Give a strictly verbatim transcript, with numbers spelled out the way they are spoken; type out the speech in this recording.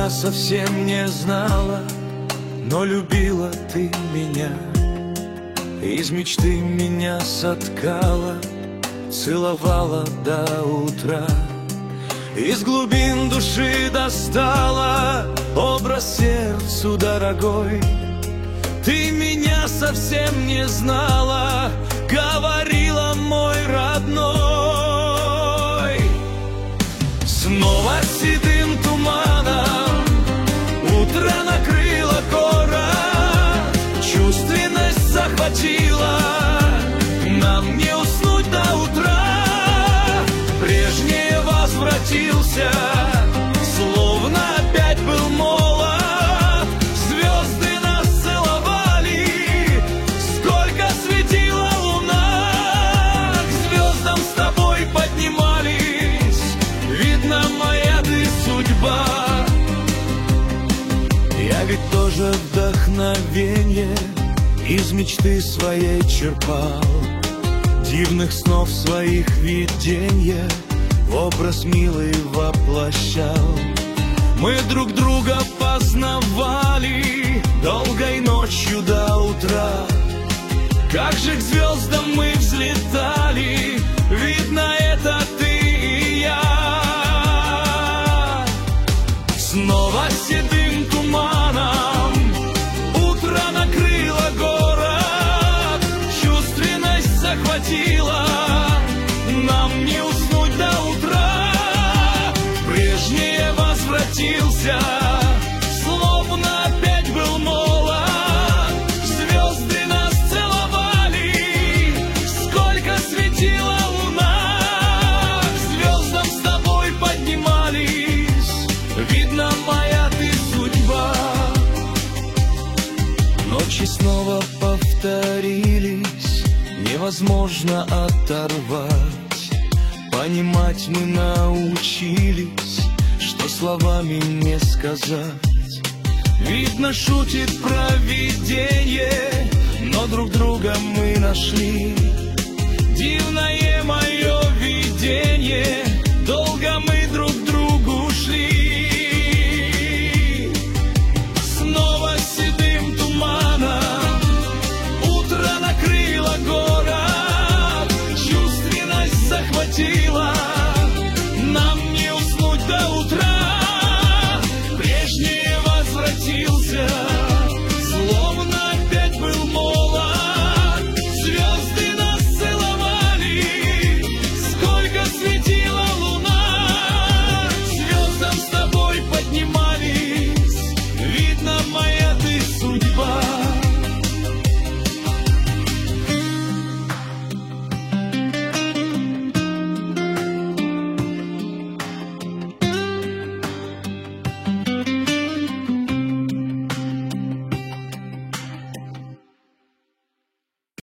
меня совсем не знала, но любила ты меня. Из мечты меня соткала, целовала до утра. Из глубин души достала образ сердцу дорогой. Ты меня совсем не знала, говорила, мой родной. Снова седым туманом утро накрыло город, чувственность захватила, нам не уснуть до утра. Прежнее возвратился, словно опять был молод. Звезды нас целовали, сколько светила луна. К звездам с тобой поднимались, видно, моя ты судьба. Я ведь тоже вдохновенье из мечты своей черпал, дивных снов своих виденья в образ милый воплощал. Мы друг друга познавали долгой ночью до утра. Как же к звездам мы взлетали, видно, это ты и я. Снова седым туманом утро накрыло город, чувственность захватила, нам не уснуть до утра. Прежнее возвратился, словно опять был молод. Звезды нас целовали, сколько светила луна. К звездам с тобой поднимались, видно, моя ты судьба. Ночи снова повторились, невозможно оторвать. Понимать мы научились, что словами не сказать. Видно, шутит провидение, но друг друга мы нашли. Дивное мое видение, долго мы друг